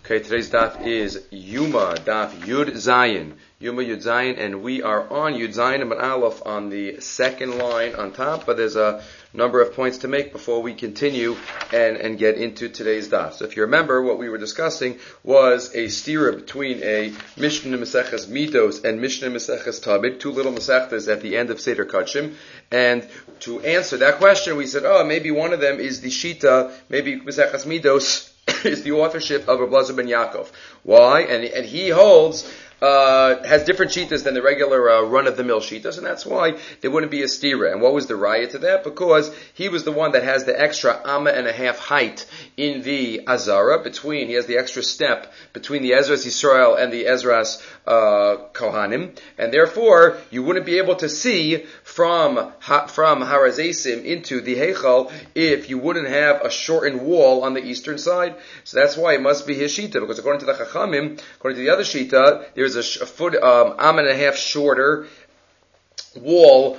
Okay, today's daf is Yuma, daf Yud Zayin. Yuma Yud Zayin, and we are on Yud Zayin and Aleph on the second line on top, but there's a number of points to make before we continue and get into today's daf. So if you remember, what we were discussing was a stira between a Mishnah Maseches Midos and Mishnah Maseches Tamid, two little Masechtas at the end of Seder Kachim, and to answer that question, we said, maybe one of them is the Shita, maybe Maseches Midos is the authorship of Ablazer ben Yaakov. Why? And he holds, has different shitas than the regular run-of-the-mill shitas, and that's why there wouldn't be a stira. And what was the raya to that? Because he was the one that has the extra amma and a half height in the Azara, he has the extra step between the Ezras Yisrael and the Ezras Kohanim, and therefore you wouldn't be able to see from Harazesim into the Heichal if you wouldn't have a shortened wall on the eastern side. So that's why it must be his shita, because according to the Chachamim, according to the other shita, there's a foot, am and a half shorter wall,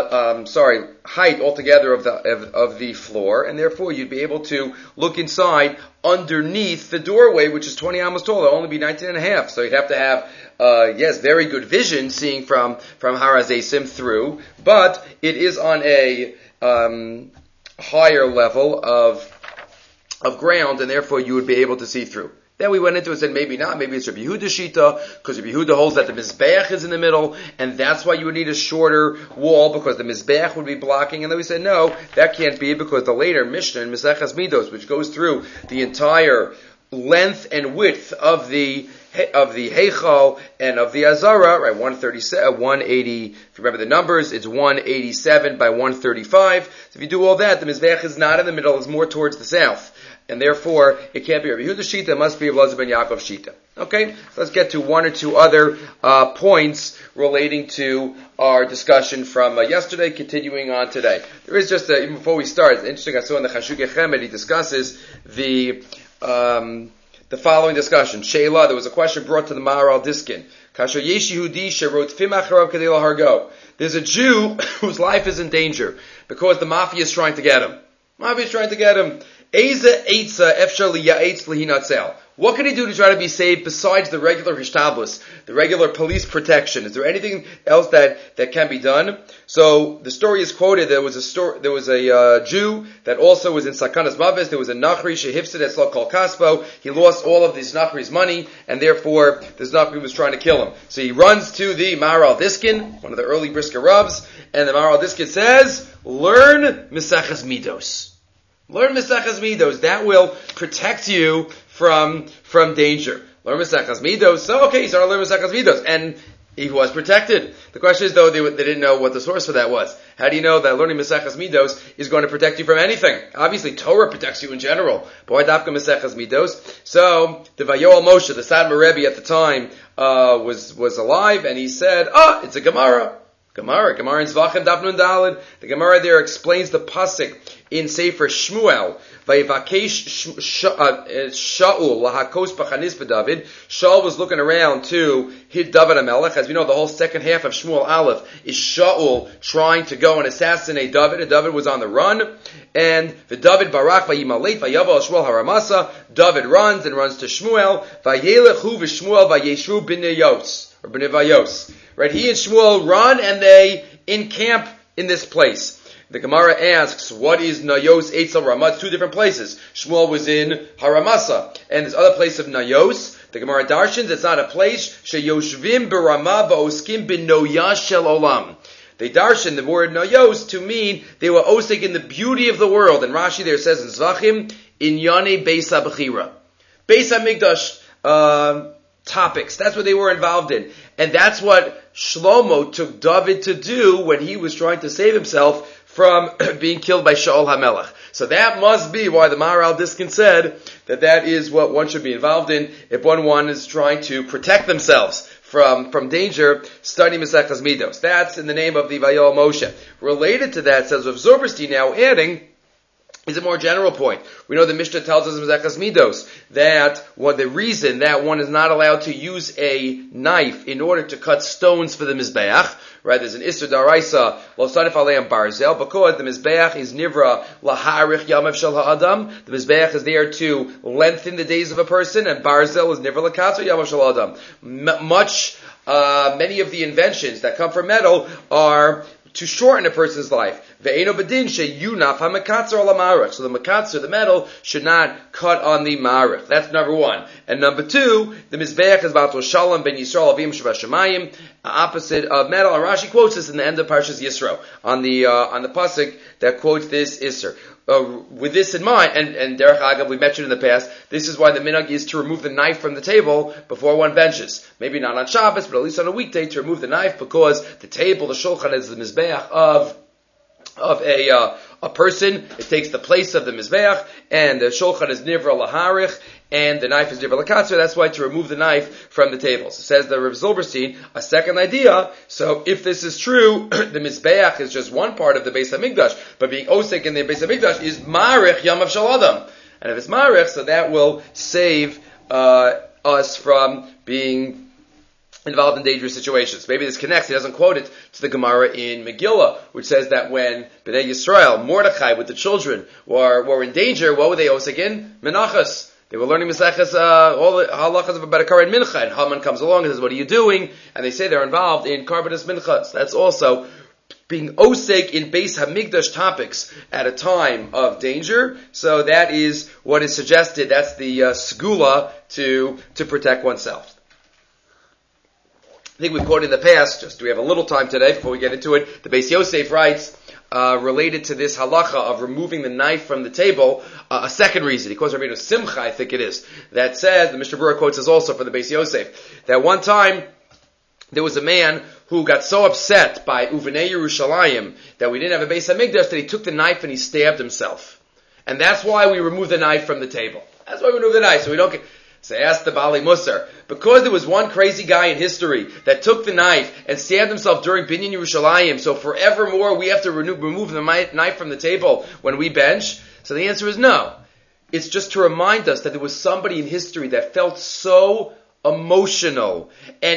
height altogether of the floor, and therefore you'd be able to look inside underneath the doorway, which is 20 amos tall. It'll only be 19 and a half. So you'd have to have, very good vision seeing from Harazesim through, but it is on a higher level of ground, and therefore you would be able to see through. Then we went into it and said maybe not, maybe it's Rabbi Yehuda's shita, because Rabbi Yehuda holds that the Mizbeach is in the middle, and that's why you would need a shorter wall, because the Mizbeach would be blocking. And then we said no, that can't be, because the later Mishnah in Maseches Midos, which goes through the entire length and width of the Heichal and of the Azara, right, 180, if you remember the numbers, it's 187 by 135. So if you do all that, the Mizbeach is not in the middle, it's more towards the south. And therefore, it can't be Rabbi Yehuda's shita, it must be Ablazer ben Yaakov's shita. Okay, so let's get to one or two other points relating to our discussion from yesterday, continuing on today. There is just, even before we start, it's interesting, I saw in the Chashukei Chemed, he discusses the following discussion. Sheila, there was a question brought to the Maharal Diskin. Kasher Yesh Yehudi Sherot Fim Acharav Kadei Lahargo. There's a Jew whose life is in danger because the mafia is trying to get him. What can he do to try to be saved besides the regular hishtablis, the regular police protection? Is there anything else that can be done? So the story is quoted. There was a Jew that also was in Sakanas Mavis. There was a Nachri Shehifsid at Kol Kaspo. He lost all of this Nachri's money, and therefore this Nachri was trying to kill him. So he runs to the Maharal Diskin, one of the early Brisker Ravs, and the Maharal Diskin says, learn Maseches Midos. Learn Maseches Midos. That will protect you from danger. Learn Maseches Midos. So, okay, he started learning Maseches Midos. And he was protected. The question is, though, they didn't know what the source for that was. How do you know that learning Maseches Midos is going to protect you from anything? Obviously, Torah protects you in general. But why Dafka Maseches Midos? So, the Vayoel Moshe, the Sadmar Rebbe at the time, was alive, and he said, it's a Gemara. Gemara in Zvachim Daf Nun Daled. The Gemara there explains the pasuk in Sefer Shmuel. Vayivakesh Shaul lahakos b'chanis b'David. Shaul was looking around to hit David HaMelech. As we know, the whole second half of Shmuel Aleph is Shaul trying to go and assassinate David. And David was on the run. And the David Barak vayimaleit vayavo al Shmuel haramasa. David runs to Shmuel. Vayelechu v'Shmuel vayeshu b'neyos or b'nevayos. Right, he and Shmuel run and they encamp in this place. The Gemara asks, what is Nayos Eitzel Ramah? It's two different places. Shmuel was in Haramasa, and this other place of Nayos, the Gemara darshans, it's not a place. Sheyoshvim b'Ramah va'oskim b'noya shel olam. They darshan the word Nayos to mean they were osik in the beauty of the world. And Rashi there says in Zvachim, Inyane Beis HaBechira. Beis HaMikdash, topics. That's what they were involved in. And that's what Shlomo took David to do when he was trying to save himself from being killed by Shaul HaMelech. So that must be why the Maharal Diskin said that is what one should be involved in if one is trying to protect themselves from danger, study Maseches Midos. That's in the name of the Vayoel Moshe. Related to that, says Rav Zilberstein now adding is a more general point. We know the Mishnah tells us in Maseches Midos that the reason that one is not allowed to use a knife in order to cut stones for the Mizbeach, right? There's an Isser Daraisa, Lo Sanif Aleim Barzel, because the Mizbeach is Nivra Laharich Yamav Shel Ha'adam. The Mizbeach is there to lengthen the days of a person, and Barzel is Nivra Lakatzer Yamav Shel Ha'adam. Many of the inventions that come from metal are to shorten a person's life. Ve'eno bedin sheyunaf hamakatzer al ha'marach. So the makatzer, the metal, should not cut on the marach. That's number one. And number two, the mizbeach is batul shalom ben Yisrael avim shabashamayim, opposite of metal. And Rashi quotes this in the end of Parshas Yisro on the pasuk that quotes this Isser. With this in mind, and Derech Agav, we mentioned in the past, this is why the minhag is to remove the knife from the table before one benches. Maybe not on Shabbos, but at least on a weekday to remove the knife, because the table, the shulchan, is the mizbeach of a person. It takes the place of the mizbeach, and the shulchan is nivra laharich, and the knife is nivra lakatzer. That's why to remove the knife from the table. So says the Rav Zilberstein, a second idea. So if this is true, the mizbeach is just one part of the Beis Hamikdash, but being osek in the Beis Hamikdash is marich yamav shel adam. And if it's marich, so that will save us from being involved in dangerous situations. Maybe this connects. He doesn't quote it to the Gemara in Megillah, which says that when Bnei Yisrael, Mordechai with the children, were in danger, what were they osek in? Menachas. They were learning Maseches, all the halachas of a Bedakar and Mincha, and Haman comes along and says, what are you doing? And they say they're involved in Karbanas Minchas. That's also being osek in Beis Hamikdash topics at a time of danger. So that is what is suggested. That's the segula to protect oneself. I think we've quoted in the past, we have a little time today before we get into it. The Beis Yosef writes, related to this halacha of removing the knife from the table, a second reason. He quotes Rabbeinu Simcha, I think it is, that says, the Mishnah Berurah quotes this also for the Beis Yosef, that one time there was a man who got so upset by Uvenei Yerushalayim that we didn't have a Beis Hamikdash that he took the knife and he stabbed himself. And that's why we remove the knife from the table. That's why we remove the knife, so we don't get... So ask the Bali Musar, because there was one crazy guy in history that took the knife and stabbed himself during Binyan Yerushalayim, so forevermore we have to remove the knife from the table when we bench? So the answer is no. It's just to remind us that there was somebody in history that felt so emotional, and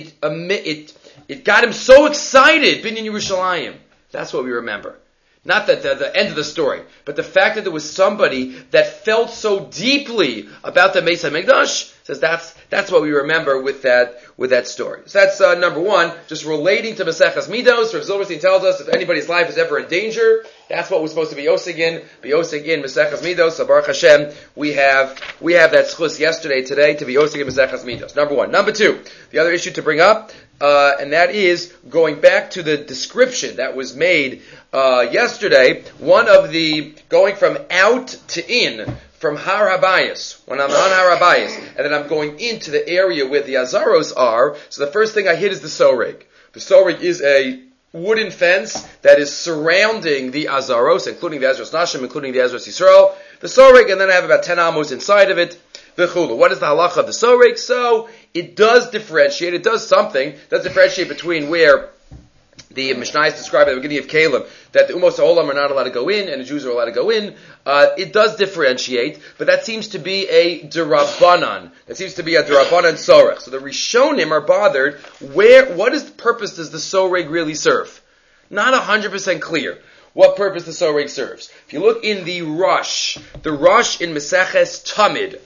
it got him so excited, Binyan Yerushalayim. That's what we remember. Not the end of the story, but the fact that there was somebody that felt so deeply about the Beis Hamikdash, says that's what we remember with that story. So that's number one, just relating to Maseches Midos. Rav Zilberstein tells us if anybody's life is ever in danger, that's what we're supposed to be oseg in Maseches Midos. So Baruch Hashem, we have that schus today to be oseg in Maseches Midos. Number one. Number two, the other issue to bring up, and that is going back to the description that was made yesterday, one of the going from out to in, from Har Habayis, when I'm on Har Habayis, and then I'm going into the area where the Azaros are, so the first thing I hit is the Soreg. The Soreg is a wooden fence that is surrounding the Azaros, including the Azaros Nashim, including the Azaros Yisrael, the Soreg, and then I have about 10 amos inside of it. What is the halacha of the Soreg? So, it does differentiate, it does differentiate between where the Mishnayos describe at the beginning of Kalim, that the Umos HaOlam are not allowed to go in, and the Jews are allowed to go in. It does differentiate, but that seems to be a Derabanan. That seems to be a Derabanan Sorech. So the Rishonim are bothered, what purpose does the Soreg really serve? Not 100% clear what purpose the Soreg serves. If you look in the Rosh in Maseches Tamid,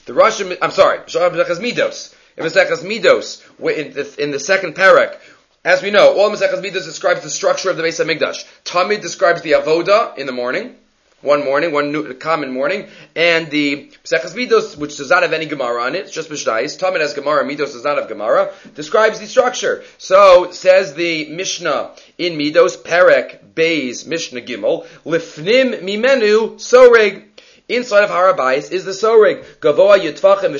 Maseches Midos. In Maseches Midos, in the second parak, as we know, all Maseches Midos describes the structure of the Beis Hamikdash. Tamid describes the avoda in the morning, one common morning, and the Maseches Midos, which does not have any Gemara on it, it's just Mishnayos. Tamid has Gemara, Midos does not have Gemara, describes the structure. So, says the Mishnah in Midos, Perek, Beis, Mishnah Gimel, Lifnim Mimenu, Soreg. Inside of Har Habayis is the Soreg. Gavoa Yitvachim,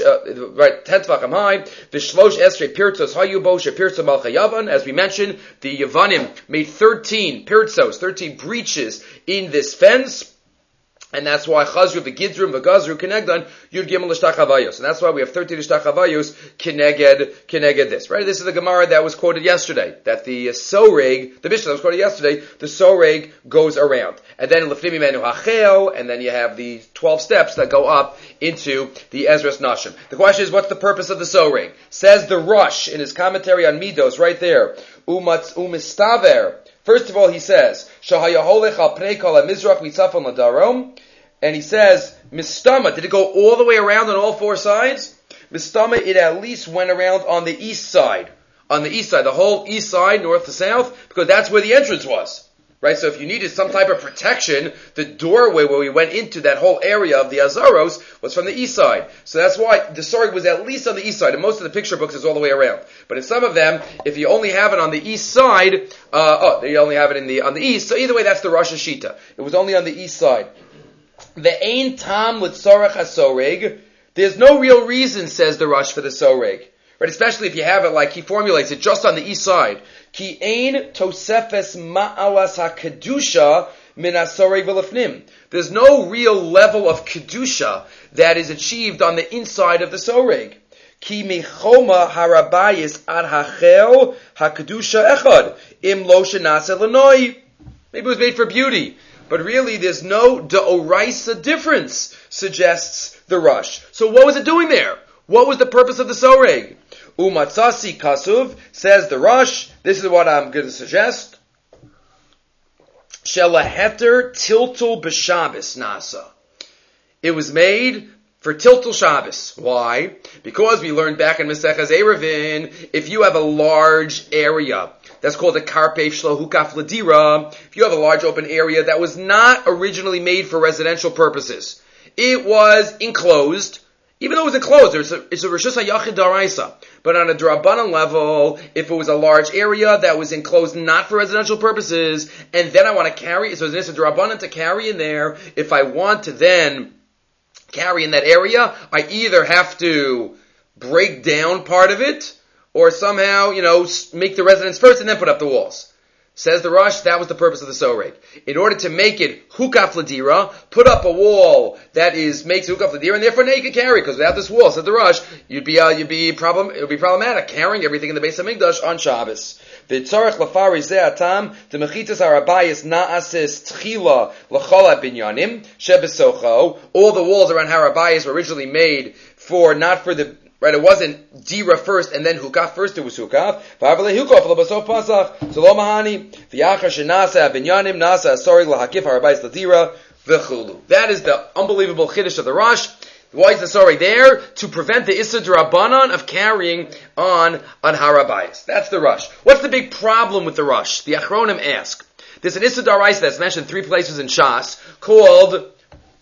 10 Tvachim high, V'shlosh Esrei Pirtzos Hayubo, Shepirtzos Malcha Yavan. As we mentioned, the Yavanim made 13 Pirtzos, 13 breaches in this fence. And that's why Chazru, V'Gidrum, V'Gazru, Kenegdan, Yud Gimel L'Shtachavayos. And that's why we have 13 L'Shtachavayos, Keneged this. Right? This is the Gemara that was quoted yesterday. That the Soreg, the Mishnah that was quoted yesterday, the Soreg goes around. And then L'Fnim Imenu Hacheo, and then you have the 12 steps that go up into the Ezras Nashim. The question is, what's the purpose of the Soreg? Says the Rush in his commentary on Midos, right there, Umistaver. First of all, he says, Shahayaholech al pnei kol ha-mizrach mitzafon ladarom, and he says, Mistama, did it go all the way around on all four sides? Mistama, it at least went around on the east side. On the east side, the whole east side, north to south, because that's where the entrance was. Right, so if you needed some type of protection, the doorway where we went into that whole area of the Azaros was from the east side. So that's why the Soreg was at least on the east side, and most of the picture books is all the way around. But in some of them, if you only have it on the east side, you only have it on the east, so either way that's the Rosh Hashita. It was only on the east side. The Ein Tam L'Tzorech HaSoreg, there's no real reason, says the Rosh, for the Soreg. Right, especially if you have it like he formulates it just on the east side. Ki ein tosefes ma'awas ha-kedusha min ha-soreg v'lefnim. There's no real level of kedusha that is achieved on the inside of the soreg. Ki michoma harabayis ad hachel ha-kedusha echad im lo shenase l'noi. Maybe it was made for beauty. But really there's no deoraisa difference, suggests the Rush. So what was it doing there? What was the purpose of the soreg? Umatzasi kasuv, says the Rush, this is what I'm going to suggest. Shelaheter tiltul b'Shabbos nasa. It was made for tiltul Shabbos. Why? Because we learned back in Maseches Eruvin, if you have a large area, that's called a karpef shlo hukaf ladira, if you have a large open area that was not originally made for residential purposes, it was enclosed. Even though it was enclosed, it's a Rishus HaYachid Daraisa. But on a Drabanan level, if it was a large area that was enclosed not for residential purposes, and then I want to carry, so it's a Drabanan to carry in there, if I want to then carry in that area, I either have to break down part of it, or somehow, make the residence first and then put up the walls. Says the Rush, that was the purpose of the soreg. In order to make it hukaf ladira, put up a wall that makes hukaf ladira, and therefore now you can carry, because without this wall, said the Rush, it would be problematic carrying everything in the Beis HaMikdash on Shabbos. V'tzarech lafari zeh atam, t'mechitas harabayis na'asis tchila l'chol binyanim shebesocho. All the walls around harabayis were originally made not for the right, it wasn't dira first and then hukaf. First it was hukaf. V'avalei hukaf l'basov pasach. So lo mahani. V'yachar shenasa binyanim nasa asorig lahakif harabayis ladira v'chulu. That is the unbelievable chiddush of the Rush. Why is the sorry there? To prevent the Issa D'Rabbanan of carrying on harabayis. That's the Rush. What's the big problem with the Rush? The Achronim ask. There's an Issa D'Oraisa that's mentioned 3 places in Shas called,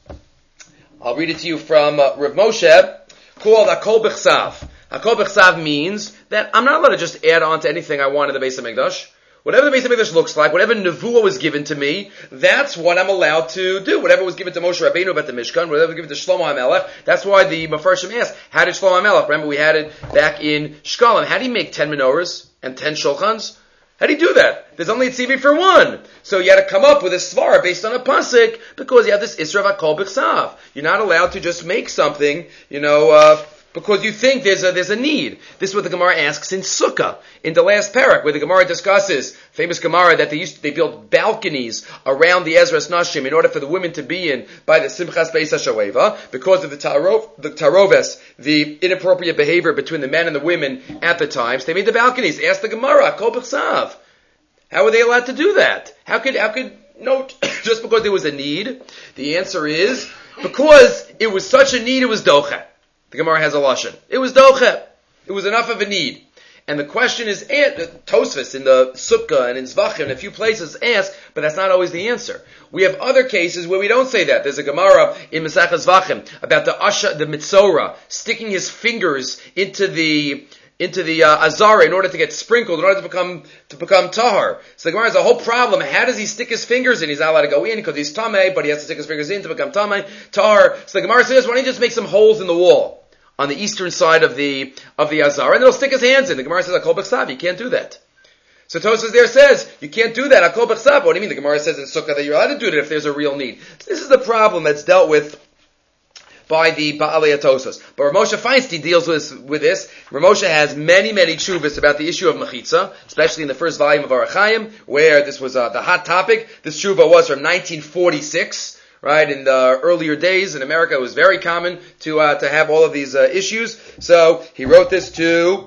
I'll read it to you from Rav Moshe, called Hakol B'Chsav. Hakol B'Chsav means that I'm not allowed to just add on to anything I want in the Beis HaMikdash. Whatever the Beis HaMikdash looks like, whatever nevuah was given to me, that's what I'm allowed to do. Whatever was given to Moshe Rabbeinu about the Mishkan, whatever was given to Shlomo HaMelech, that's why the Mefarshim asked, how did Shlomo HaMelech, remember we had it back in Shkalim, how did he make 10 menorahs and 10 shulchans? How do you do that? There's only a tzivit for one. So you had to come up with a svara based on a pasuk because you have this Isra Hakol B'Chsav. You're not allowed to just make something, because you think there's a need. This is what the Gemara asks in Sukkah, in the last parak, where the Gemara discusses, famous Gemara, that they built balconies around the Ezras Nashim in order for the women to be in by the Simchas Beis HaShaveva, because of the taroves, the inappropriate behavior between the men and the women at the time. So they made the balconies. Ask the Gemara, Kol B'Chsav. How were they allowed to do that? How could just because there was a need? The answer is, because it was such a need, it was doche. The Gemara has a lashon. It was doche. It was enough of a need. And the question is, Tosfos in the Sukkah and in Zvachim and a few places ask, but that's not always the answer. We have other cases where we don't say that. There's a Gemara in Masechah Zvachim about the Mitzorah, sticking his fingers into the azara in order to get sprinkled, in order to become tahar. So the Gemara has a whole problem. How does he stick his fingers in? He's not allowed to go in because he's tameh, but he has to stick his fingers in to become tahar. So the Gemara says, why don't you just make some holes in the wall on the eastern side of the azara, and it'll stick his hands in. The Gemara says, Hakol B'Chsav, you can't do that. So Tosfos there says, you can't do that. Akol b'chsav. What do you mean? The Gemara says in Sukkah that you're allowed to do it if there's a real need. So this is the problem that's dealt with by the Ba'alei Tosfos. But Rav Moshe Feinstein deals with this. Rav Moshe has many tshuvas about the issue of mechitza, especially in the first volume of Orach Chaim, where this was the hot topic. This tshuva was from 1946. Right, in the earlier days in America, it was very common to have all of these issues. So he wrote this to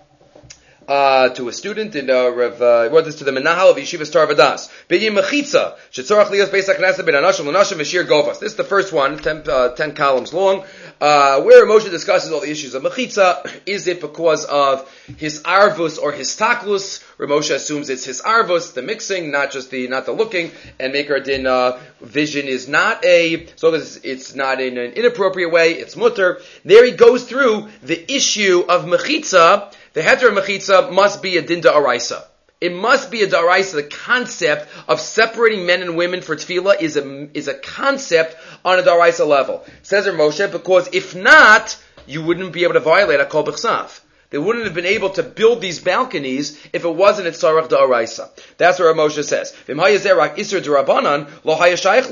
a student, and wrote this to the Menahal of Yeshiva Star Vadas. B'yim mechitza shetzorach lios beis haknesset ben anashim l'nashim v'shir govas. This is the first one, 10 columns long, where Moshe discusses all the issues of mechitza. Is it because of his arvus or his taklus? Moshe assumes it's his arvus, the mixing, not the looking. And Meikar Din vision is not it's not in an inappropriate way. It's mutter. There he goes through the issue of mechitza. The heter mechitza must be a din da'araisa. It must be a da'araisa. The concept of separating men and women for tefillah is a concept on a da'araisa level. Says Rav Moshe, because if not, you wouldn't be able to violate a kol b'chsav. They wouldn't have been able to build these balconies if it wasn't at tzarach da'araisa. That's what Rav Moshe says. V'im hayazerak isur d'rabanan lo hayashayich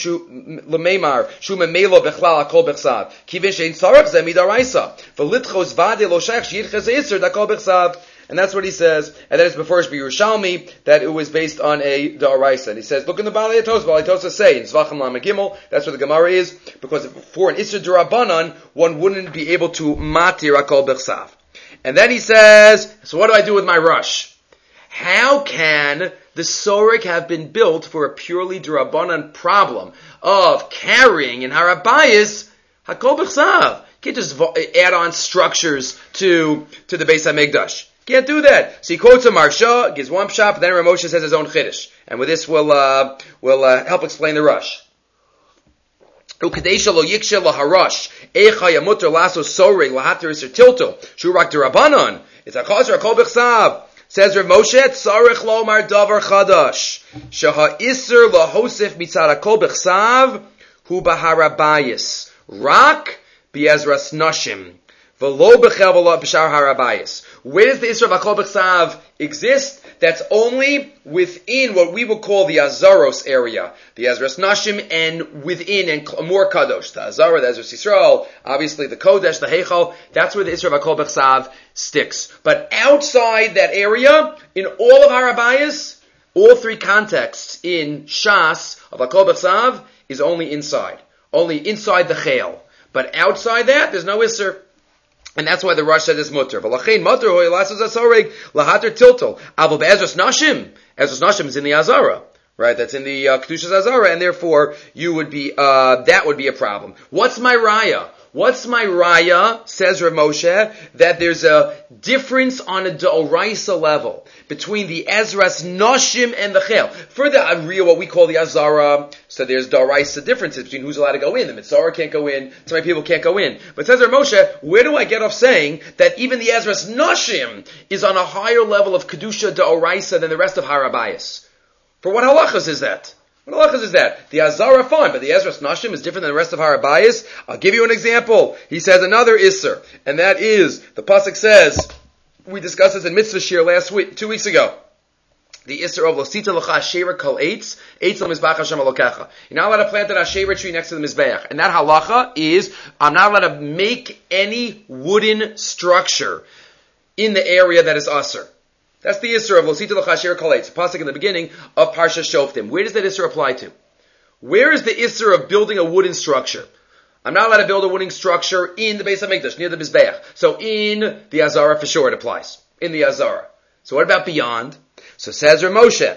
l'meimar shu memelo bechlal akol b'chsav kivin shein tzarach zeh mid'araisa v'litchos vade lo shayich sheyitches isur d'akol b'chsav. And that's what he says, and that is before Yerushalmi, that it was based on a da'araisa. And he says, look in the Baalei Tosfos say, in Zvachim Lam Gimel, that's what the Gemara is, because for an isur d'rabanan, one wouldn't be able to matir akol b'chsav. And then he says, so what do I do with my rush? How can the sorek have been built for a purely d'rabanan problem of carrying in harabayis hakol b'chsav? You can't just add on structures to the Beis HaMikdash. Can't do that. So he quotes a Marsha, gives one pshat, then Rav Moshe says his own chiddush. And with this we'll help explain the rush. Ukadesha lo yikshe laharash echa yamuter laso soreg lahater iser tilto shurak derabanan. It's a chazer akol b'chsav. Says Rav Moshe tzarech lomar davar chadash sheha iser lahosef mitzad akol b'chsav hu baharabayis rak bi'ezras nashim v'lo b'chevel b'shar harabayis. Where does the Isra of Akol B'chsav exist? That's only within what we would call the Azaros area, the Ezras Nashim, and within and more Kadosh, the Azara, the Ezras Yisrael, obviously the Kodesh, the Heichal. That's where the Isra of Akol B'chsav sticks. But outside that area, in all of Harabayas, all three contexts in Shas of Akol B'chsav is only inside the Chayil. But outside that, there's no Isra. And that's why the Rosh said it's mutter. V'lachein mutter hoy lasos asoreg lahater tiltol. Avo be'ezras nashim. Ezras nashim is in the Azara, right? That's in the Kedushas Azara, and therefore you would be that would be a problem. What's my raya? What's my raya? Says Rav Moshe that there's a difference on a d'oraisa level between the Ezras Nashim and the Chel. Further, what we call the Azara, so there's d'oraisa differences between who's allowed to go in. The Mitzvah can't go in, so many people can't go in. But says Rav Moshe, where do I get off saying that even the Ezras Nashim is on a higher level of Kedusha d'oraisa than the rest of Harabayas? For what halachas is that? What halachas is that? The Azara fine, but the Ezras Nashim is different than the rest of Harabayas. I'll give you an example. He says another Isser, and that is, the Pasuk says, we discussed this in Mitzvah Shir 2 weeks ago. The Isser of Losita L'cha Asherah Kol Eitz L'Mizbach Hashem Elokecha. You're not allowed to plant an Asherah tree next to the Mizbeach. And that halacha is, I'm not allowed to make any wooden structure in the area that is Asr. That's the Isser of Losita L'cha Asherah Kol Eitz. Pasuk in the beginning of Parsha Shoftim. Where does that Isser apply to? Where is the Isser of building a wooden structure? I'm not allowed to build a wooden structure in the Beis HaMikdash, near the Mizbeach. So in the Azara, for sure it applies. In the Azara. So what about beyond? So says Rav Moshe,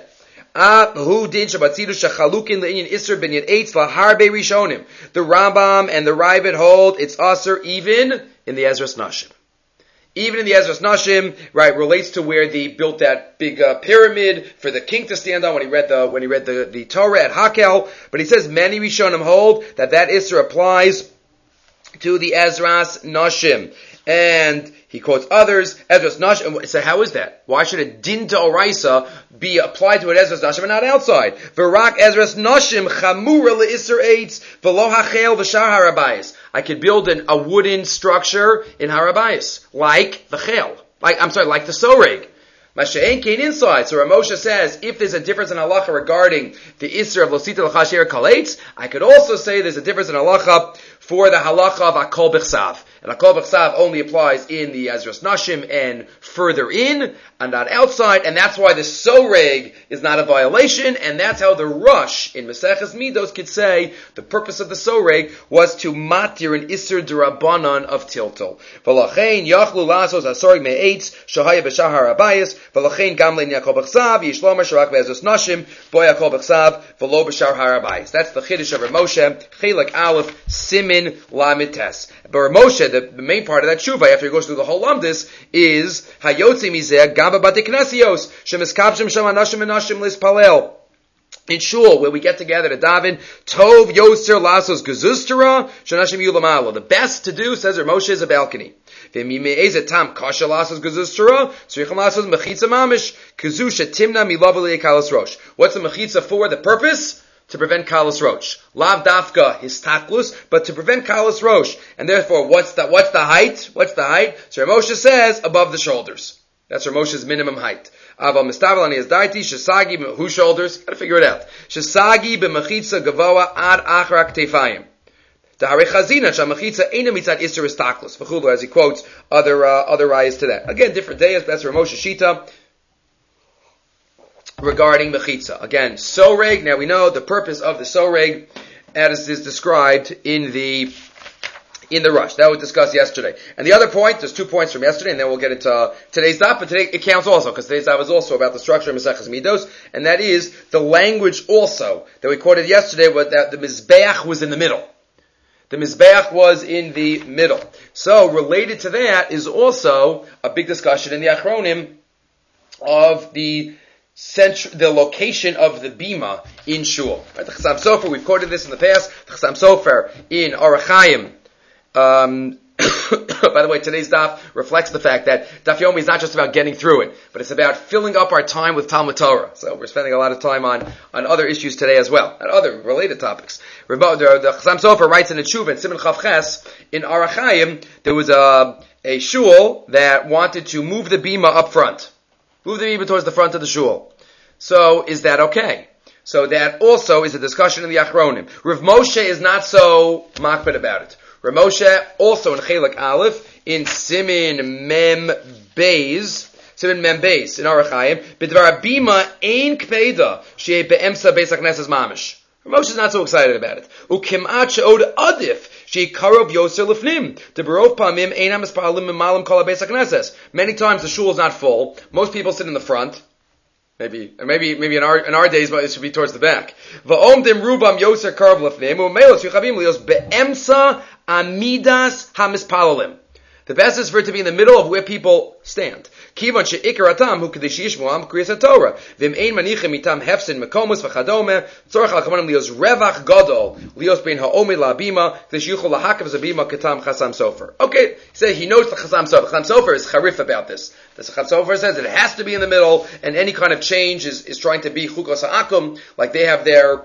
the Rambam and the Ravid hold it's Aser even in the Ezras Nashim. Even in the Ezras Nashim, right, relates to where they built that big pyramid for the king to stand on when he read the Torah at Hakel. But he says many Rishonim hold that Isra applies to the Ezras Nashim. And he quotes others, Ezras Nashim. So how is that? Why should a din d'oraisa be applied to an Ezras Nashim and not outside? V'rak Ezras Nashim chamura le'isr eitz v'lo hachel v'shar harabayis. I could build a wooden structure in harabayis, like the chel, like the soreg. Masha'en came inside. So Rav Moshe says, if there's a difference in halacha regarding the Isser of Losita L'chasher Kalates, I could also say there's a difference in halacha for the halacha of Akol B'chsav. And Akol B'chsav only applies in the Ezras Nashim and further in, and not outside, and that's why the Soreg is not a violation, and that's how the Rush in Maseches Midos could say the purpose of the Soreg was to matir an Isser D'Rabbanan of Tiltal. V'lachein yachlu lasos ha-Soreg me'etz shahaya b'shahar habayis, v'lachein gam le'in Akol B'chsav yishlomer sharak be'ezras Nashim boy Akol B'chsav v'lo b'shahar habayis. That's the Chiddush of Rav Moshe, Chelek Aleph, Simin Lamed Tes. But Rav Moshe, the main part of that tshuva, after he goes through the whole Lamdis, is Hayotze Mizeh Gaba Bate Knasios Shemiskabshim Shema Nashim and Nashim Lispalel. In shul, where we get together to daven, Tov Yoser Lasos Gezustera Shanashim Yulamalo. The best to do, says Rav Moshe, is a balcony. Tam Kasha Lasos Gezustera Sricham Lasos Mechitza Mamish Kazusha Timna Milavali Kalas Rosh. What's the Mechitza for? The purpose? To prevent kalas rosh. Lav dafka histaklus, but to prevent kalas rosh. And therefore, what's the height? What's the height? So Rav Moshe says, above the shoulders. That's Rav Moshe's minimum height. Aval mistavel ani daiti shesagi, whose shoulders? Gotta figure it out. Shesagi b'mechitza gavoa ad achra ktefayim. Dahare chazina shamachitza eina mitzad iser histaklus. V'chulu, as he quotes other rayas to that. Again, different days, that's Rav Moshe Shita. Regarding mechitza. Again, soreg, now we know the purpose of the soreg as is described in the rush. That was discussed yesterday. And the other point, there's 2 points from yesterday, and then we'll get into today's daf, but today it counts also, because today's daf is also about the structure of Maseches Midos, and that is the language also that we quoted yesterday, was that the Mizbeach was in the middle. The Mizbeach was in the middle. So, related to that is also a big discussion in the Achronim of the location of the bima in shul. Right? The Chassam Sofer, we've quoted this in the past. The Chassam Sofer in Orach Chaim. By the way, today's daf reflects the fact that Daf Yomi is not just about getting through it, but it's about filling up our time with Talmud Torah. So we're spending a lot of time on other issues today as well, and other related topics. The Chassam Sofer writes in a tshuva in Siman Chav Ches in Orach Chaim, there was a shul that wanted to move the bima up front. Move the bima towards the front of the shul. So, is that okay? So that also is a discussion in the Achronim. Rav Moshe is not so makbid about it. Rav Moshe also in Chelek Aleph, in Simin Mem Beis, in Orach Chaim, B'dvar bima ein kpeda, she'e be'emsa beis HaKnesses mamish. Rav Moshe is not so excited about it. U'kim'at she'od adif, she'e karov yoser lefnim, de'berov pamim ein ha'mispalim mimalim kol ha'beis HaKnesses. Many times the shul is not full. Most people sit in the front. Maybe in our days, but it should be towards the back. Va'omdim rubam yoser karov lefnim, u'melos yuchavim lios be'emsa amidas ha'mispalalim. The best is for it to be in the middle of where people stand. Kivan she'ikar atam hu kadesh yishmuam kriyas Torah. V'im ein manichem mitam hefsin mekomus v'chadome. Tzorach al-kamanim lios revach gadol lios bein ha'omed la'abima kadesh yuchol lahakav zabima ketam Chassam Sofer. Okay, he knows the Chassam Sofer. Chassam Sofer is charif about this. The Chassam Sofer says that it has to be in the middle, and any kind of change is trying to be chukos ha'akum, like they have their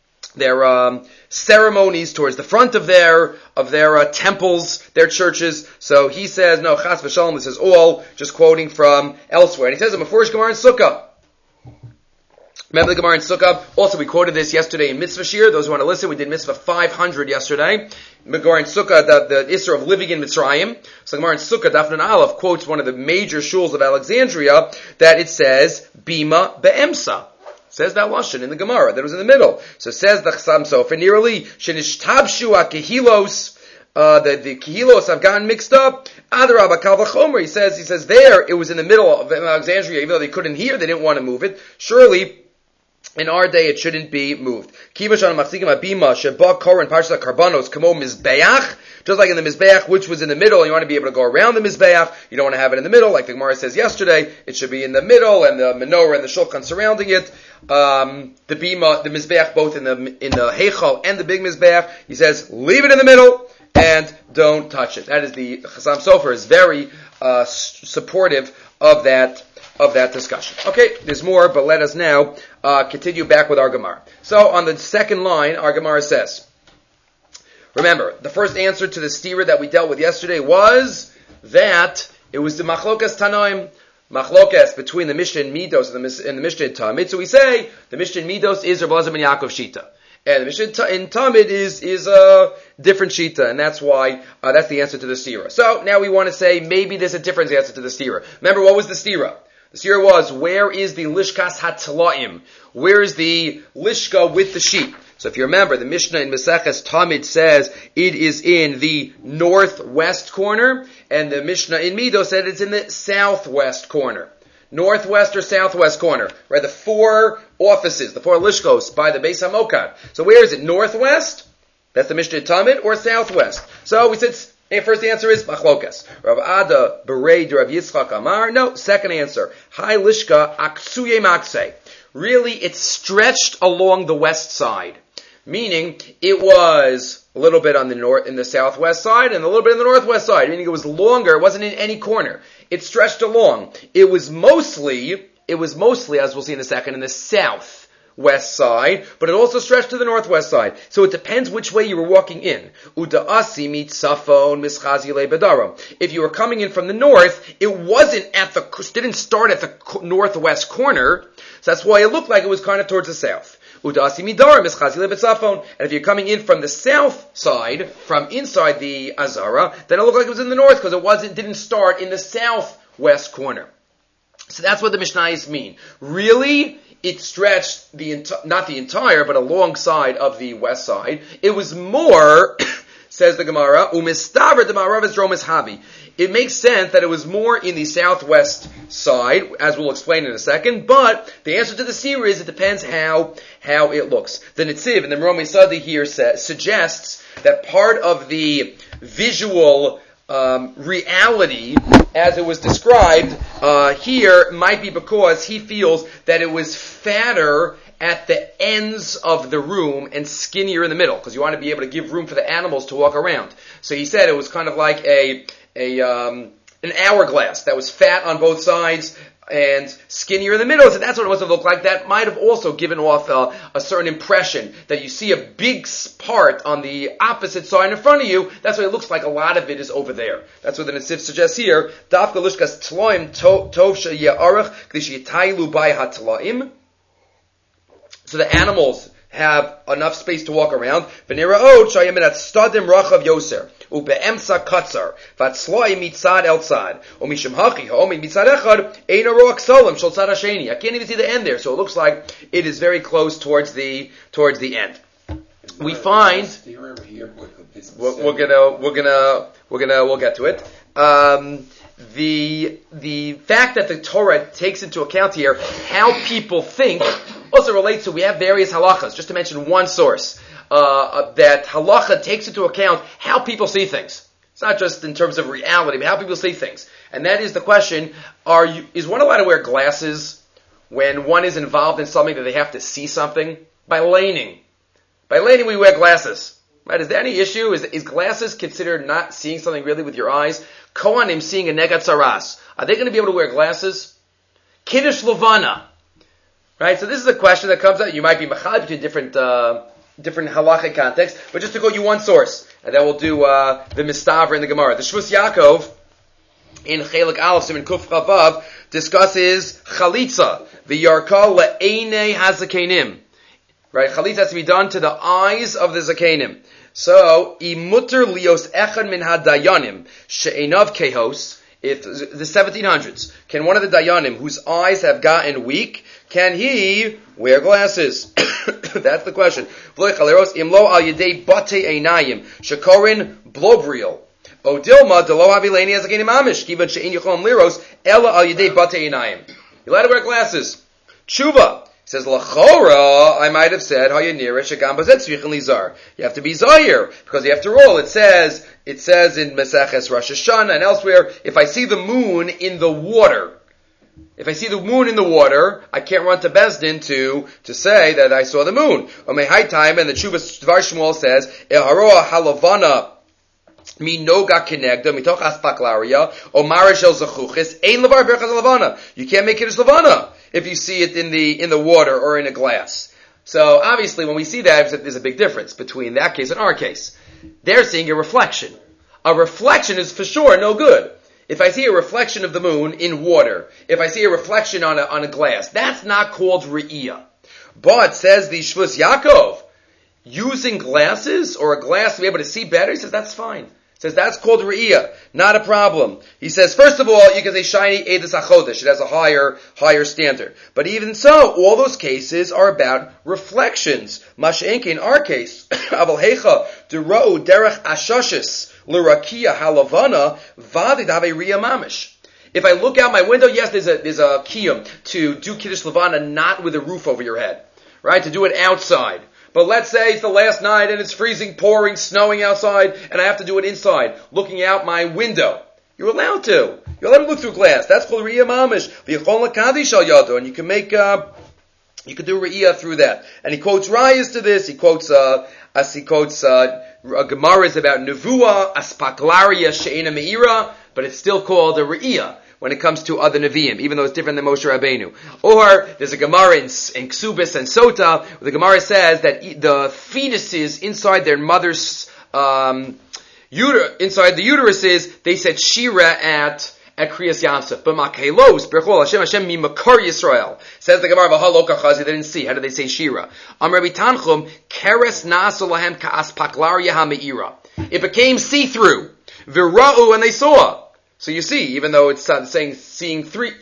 ceremonies towards the front of their temples, their churches. So he says, no, chas v'shalom, this is all just quoting from elsewhere. And he says in Mefurish Gemara in Sukkah. Remember the Gemara in Sukkah? Also, we quoted this yesterday in Mitzvah Shir. Those who want to listen, we did Mitzvah 500 yesterday. Gemara in Sukkah, the Isser of living in Mitzrayim. So Gemara in Sukkah, Daf Nun Aleph, quotes one of the major shuls of Alexandria, that it says, Bima be'emsa. Says that lashon in the Gemara that was in the middle. So says the Chassam Sofer nearly shenishtabshu kehilos. The kehilos have gotten mixed up. Adarabba kal v'chomer. He says there it was in the middle of Alexandria, even though they couldn't hear, they didn't want to move it. Surely, in our day, it shouldn't be moved. Kivashan machzikim abima sheba koran parsha karbanos kamo mizbeach. Just like in the Mizbeach, which was in the middle, you want to be able to go around the Mizbeach. You don't want to have it in the middle, like the Gemara says yesterday. It should be in the middle, and the menorah and the shulchan surrounding it. The bima, the Mizbeach, both in the Heichal and the big Mizbeach. He says, leave it in the middle and don't touch it. That is the Chassam Sofer is very supportive of that discussion. Okay, there's more, but let us now continue back with our Gemara. So on the second line, our Gemara says. Remember, the first answer to the stira that we dealt with yesterday was that it was the Machlokas Tanoim. machlokes between the Mishnah in Midos and the Mishnah in Tamid. So we say the Mishnah in Midos is Rav Elazar ben Yaakov Shita, and the Mishnah in Tamid is a different Shita, and that's why that's the answer to the stira. So now we want to say maybe there's a different answer to the stira. Remember, what was the stira? The stira was, where is the Lishkas HaTlaim? Where is the Lishka with the sheep? So if you remember, the Mishnah in Maseches Tamid says it is in the northwest corner, and the Mishnah in Midos said it's in the southwest corner. Northwest or southwest corner, right? The four offices, the four Lishkos by the Beis HaMokad. So where is it? Northwest? That's the Mishnah in Tamid, or southwest? So we said, first answer is Machlokas. Rav Ada Berei Rav Yitzchak Amar. No, second answer. Hai Lishka Aksuye Makse. Really, it's stretched along the west side. Meaning, it was a little bit on the north, in the southwest side, and a little bit in the northwest side. Meaning it was longer, it wasn't in any corner. It stretched along. It was mostly, as we'll see in a second, in the southwest side, but it also stretched to the northwest side. So it depends which way you were walking in. Uda'asi mitzafon mischazi le'bedaram. If you were coming in from the north, it didn't start at the northwest corner, so that's why it looked like it was kind of towards the south. Udasi midar mischazi lebetzafon. And if you're coming in from the south side, from inside the Azara, then it looked like it was in the north because it didn't start in the southwest corner. So that's what the Mishnayos mean. Really, it stretched not the entire, but alongside of the west side. It was more, says the Gemara, umistaver de maravis dromis habi. It makes sense that it was more in the southwest side, as we'll explain in a second, but the answer to the sira is it depends how it looks. The Netziv and the Romi Sadi here suggests that part of the visual reality, as it was described here, might be because he feels that it was fatter at the ends of the room and skinnier in the middle, because you want to be able to give room for the animals to walk around. So he said it was kind of like an hourglass that was fat on both sides and skinnier in the middle. So that's what it must have looked like. That might have also given off a certain impression that you see a big part on the opposite side in front of you. That's what it looks like. A lot of it is over there. That's what the Nesif suggests here. Dafka lishkas tloim tov sheyarach k'dish yitaylu by hatlaim. So the animals have enough space to walk around. V'niraot shayim at stadim rachav yoser. Ube'emsa katzar, vatzloi mitzad el tzad, umishim hachi homi mitzad echad, ein aroach solim shel tzad hasheni. I can't even see the end there, so it looks like it is very close towards the end. We find we'll get to it. The fact that the Torah takes into account here how people think also relates to, we have various halachas, just to mention one source. That halacha takes into account how people see things. It's not just in terms of reality, but how people see things. And that is the question, is one allowed to wear glasses when one is involved in something that they have to see something? By laning. By laning we wear glasses. Right? Is there any issue? Is glasses considered not seeing something really with your eyes? Kohanim seeing a negat saras. Are they going to be able to wear glasses? Kiddush Levana. Right? So this is a question that comes up. You might be machal between different halachic context, but just to quote you one source, and then we'll do the Mistavra in the Gemara. The Shvus Yaakov in Chelik Aleph Siman Kuf Chavav discusses chalitza, the yarka le'einei hazakenim. Right, chalitza has to be done to the eyes of the zakenim. So imuter lios echad min hadayanim she'enav kehos. If the 1700s, can one of the dayanim whose eyes have gotten weak, can he wear glasses? That's the question. Imlo al yedei bate einayim shekorin blobriel. Odilma delo avileni as a genim amish given she'in yichom liros ella al yedei bate einayim. You're allowed to wear glasses. Tshuva says lachora. I might have said hayanira shegam bazet tzrichin lizar. You have to be zayir because after all it says in Maseches Rosh Hashanah and elsewhere, if I see the moon in the water. If I see the moon in the water, I can't run to Bezdin to say that I saw the moon. Or my high time, and the Tshuvas Dvar Shmuel says, Eharoa halavana minoga kenegda mitoch aspaklaria or marishel zachuchis ein levar berchas lavana. You can't make it as lavana if you see it in the water or in a glass. So obviously, when we see that, there's a big difference between that case and our case. They're seeing a reflection. A reflection is for sure no good. If I see a reflection of the moon in water, if I see a reflection on a glass, that's not called re'iyah. But, says the Shvus Yaakov, using glasses or a glass to be able to see better, he says that's fine. He says that's called re'iyah, not a problem. He says, first of all, you can say shiny edus achodesh. It has a higher standard. But even so, all those cases are about reflections. Mash'enke, in our case, aval hecha dera'u derech ashashis l'rakia halavana vadid have re'iyah mamish. If I look out my window, yes, there's a kiyum to do Kiddush Levana not with a roof over your head, right? To do it outside. But let's say it's the last night and it's freezing, pouring, snowing outside, and I have to do it inside, looking out my window. You're allowed to. You're allowed to look through glass. That's called Re'iyah Mamish. And you can make, you can do Re'iyah through that. And he quotes Rayas to this. He quotes Gemaras about Nevuah, Aspaklaria, She'ena Me'ira, but it's still called a Re'iyah when it comes to other Nevi'im, even though it's different than Moshe Rabbeinu. Or, there's a Gemara in Ksubis and Sota, where the Gemara says that the fetuses inside their mother's, inside the uteruses, they said Shira at Kriyas Yamsuf. But Makhelos, Berchol, Hashem mi Makar Yisrael. Says the Gemara, V'haloka Chazi, they didn't see. How did they say Shira? Rabbi Tanchum, Keres Naso Lahem Ka'as Paklaria HaMe'ira. It became see-through. V'ra'u, and they saw. So you see, even though it's saying seeing through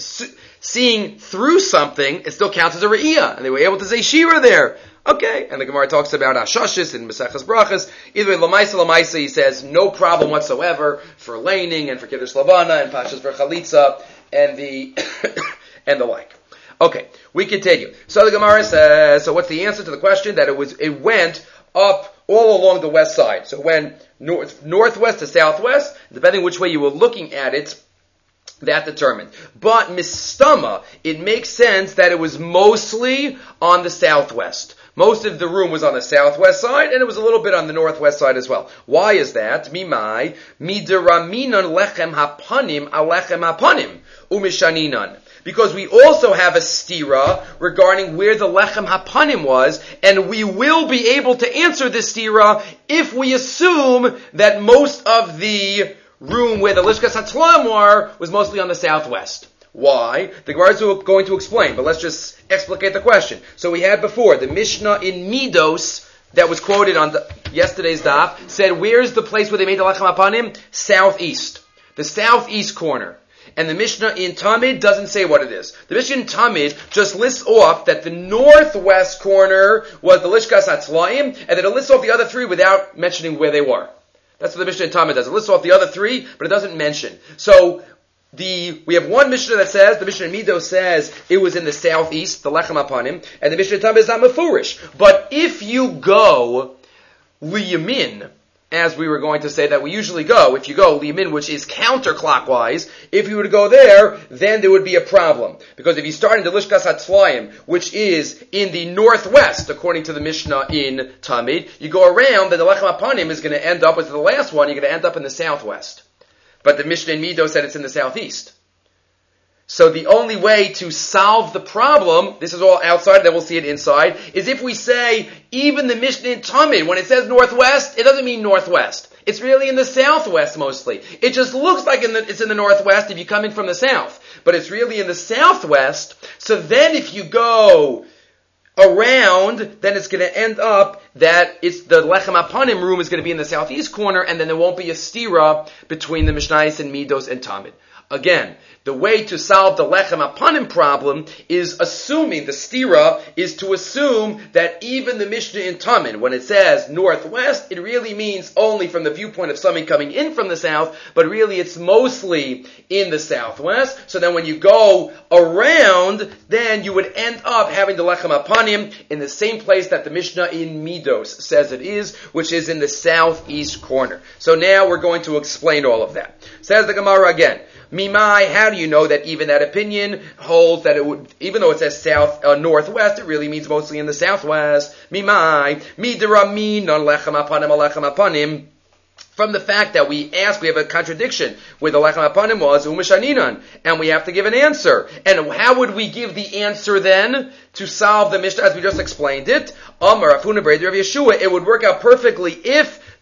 something, it still counts as a re'iyah. And they were able to say Shira there. Okay. And the Gemara talks about Ashashis and Maseches Brachas. Either way, Lamaisa, he says, no problem whatsoever for laning and for Kiddush Lavana and Pashas for Chalitza and the, and the like. Okay. We continue. So the Gemara says, so what's the answer to the question? That it went up all along the west side. So it went northwest to southwest, depending which way you were looking at it, that determined. But mistama, it makes sense that it was mostly on the southwest. Most of the room was on the southwest side, and it was a little bit on the northwest side as well. Why is that? Mimai, mideraminan lechem hapanim alechem hapanim, umishaninan. Because we also have a stira regarding where the lechem hapanim was, and we will be able to answer this stira if we assume that most of the room where the Lishkas HaTlaim were was mostly on the southwest. Why? The Gemara is going to explain, but let's just explicate the question. So we had before, the Mishnah in Midos, that was quoted on yesterday's daf, said, where's the place where they made the lechem hapanim? Southeast. The southeast corner. And the Mishnah in Tamid doesn't say what it is. The Mishnah in Tamid just lists off that the northwest corner was the Lishkas HaTlaim, and then it lists off the other three without mentioning where they were. That's what the Mishnah in Tamid does. It lists off the other three, but it doesn't mention. So, we have one Mishnah that says, the Mishnah in Mido says it was in the southeast, the Lechem HaPanim, and the Mishnah in Tamid is not mefurish. But if you go liyamin, as we were going to say that we usually go, if you go liyamin, which is counterclockwise, if you were to go there, then there would be a problem. Because if you start in the Lishkas HaTlaim, which is in the northwest, according to the Mishnah in Tamid, you go around, then the Lechem HaPanim is going to end up with the last one, you're going to end up in the southwest. But the Mishnah in Mido said it's in the southeast. So the only way to solve the problem, this is all outside, then we'll see it inside, is if we say, even the Mishnah in Tamid, when it says northwest, it doesn't mean northwest. It's really in the southwest mostly. It just looks like it's in the northwest if you come in from the south. But it's really in the southwest. So then if you go around, then it's going to end up that it's the Lechem HaPanim room is going to be in the southeast corner, and then there won't be a stira between the Mishnayos and Midos and Tamid. Again, the way to solve the Lechem HaPanim problem is assuming, the stira is to assume that even the Mishnah in Tamid, when it says northwest, it really means only from the viewpoint of somebody coming in from the south, but really it's mostly in the southwest. So then when you go around, then you would end up having the Lechem HaPanim in the same place that the Mishnah in Midos says it is, which is in the southeast corner. So now we're going to explain all of that. Says the Gemara again, Mimai, how do you know that even that opinion holds that it would, even though it says northwest, it really means mostly in the southwest? Mimai, midiramin on lechem hapanim alechem hapanim. From the fact that we have a contradiction where the lechem hapanim was umishaninan, and we have to give an answer. And how would we give the answer then to solve the Mishnah as we just explained it? Amar Afuna Breder of Yeshua. It would work out perfectly if